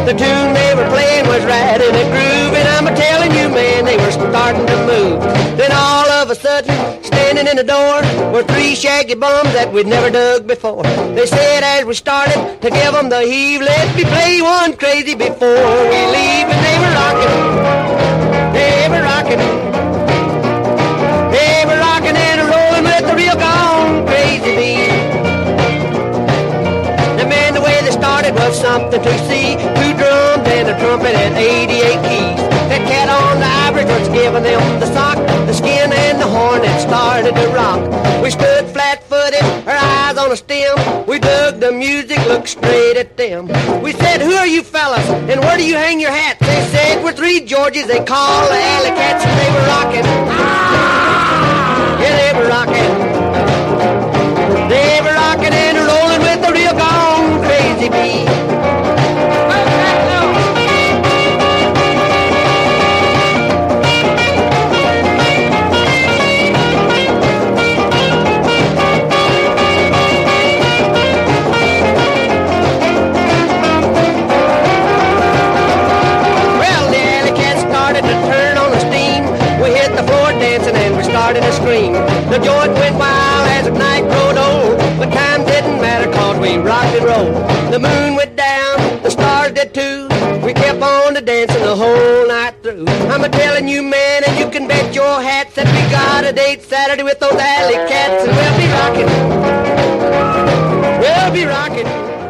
The tune they were playing was right in a groove, and I'm telling you, man, they were starting to move. Then all of a sudden, standing in the door were three shaggy bums that we'd never dug before. They said as we started to give them the heave, let me play one crazy before we leave. And they were rocking, they were rocking, they were rocking and rolling with the real gone crazy beat. The man, the way they started was something to see. Two drums and a trumpet and 88 keys. That cat on the ivory was giving them the sock, the skin and the horn that started to rock. We stood flat-footed, our eyes on a stem. We dug the music, looked straight at them. We said, who are you fellas, and where do you hang your hats? They said, we're three Georges, they call the Alley Cats, and they were rocking. Yeah, they were rocking. They were rocking and rolling with the real gone crazy beat. To scream. The joint went wild as the night growed old, but time didn't matter cause we rocked and rolled. The moon went down, the stars did too. We kept on to dancing the whole night through. I'm a-telling you, man, and you can bet your hats that we got a date Saturday with those Alley Cats, and we'll be rocking. We'll be rocking.